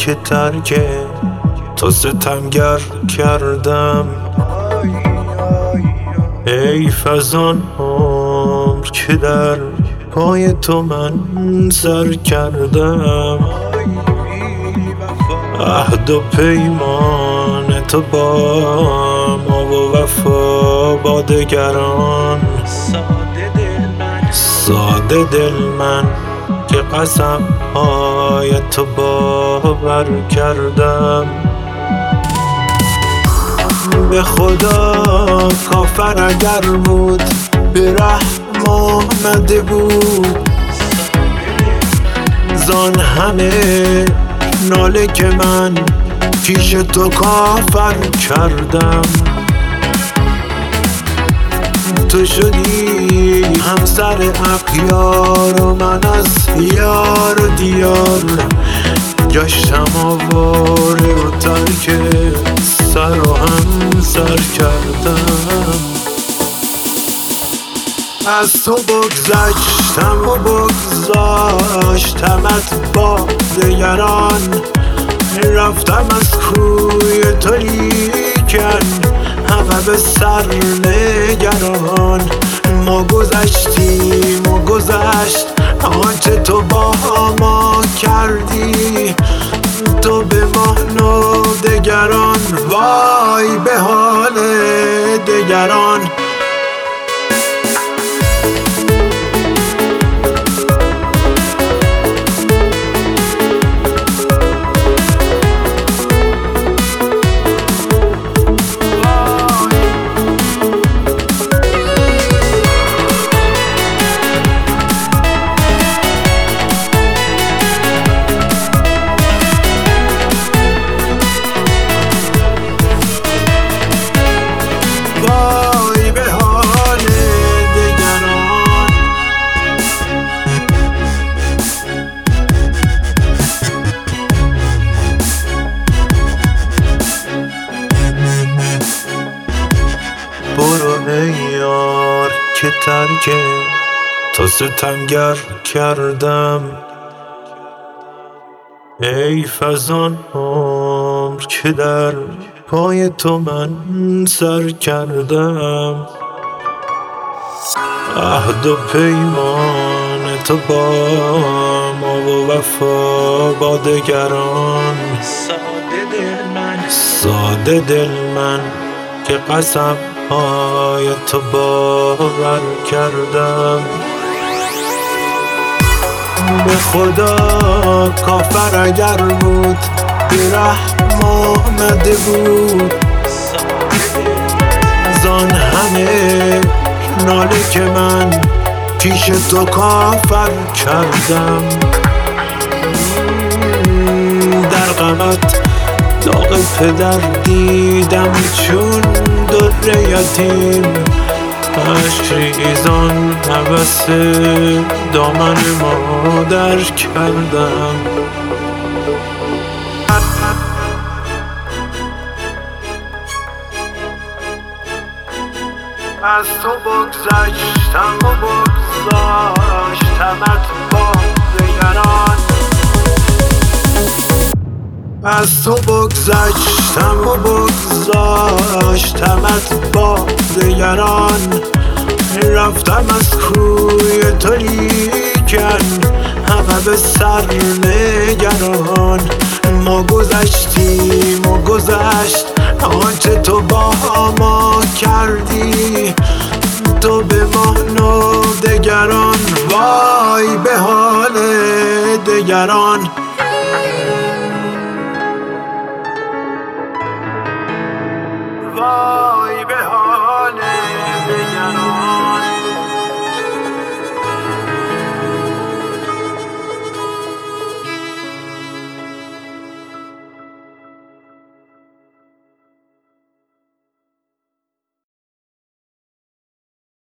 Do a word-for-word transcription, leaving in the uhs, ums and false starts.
که ترک تو ستمگر کردم. حیف از آن عمر که در پای تو من سر کردم. عهد و پیمان تو با ما و وفا با دگران. ساده دل من که قسم های تو باور کردم. به خدا کافر اگر بود به رحم آمده بود. زان همه ناله که من پیش تو کافر کردم. تو شدی همسر اغیار و من از یار و دیار گشتم آواره و ترک سر و هم سر کردم. از تو بگذشتم و بگذاشتمت با دگران. رفتم از کوی تو لیکن همه به سر نگران. ما گذشتیم و گذشت آنچه تو با ما کردی. تو به ما و دگران وای به حال دگران. برو ای یار که ترک تو ستمگر کردم. حیف از آن عمر که در پای تو من سر کردم. عهد و پیمان تو با ما و وفا با دگران. ساده دل من ساده دل من که قسم های تو باور کردم. به خدا کافر اگر بود به رحم آمده بود. زان همه ناله که من پیش تو کافر کردم. در غمت داغ پدر دیدم چون در یتیم. عشق ریزان هوس دامن مادر کردم. از تو بگذشتم و بگذاشتمت با دگران. از تو بگذشتم و بگذاشتمت با دگران. رفتم از کوی تو لیکن همه به سر نگران. ما گذشتیم و گذشت آنچه تو با ما کردی. تو به ما و دگران وای به حال دگران. وای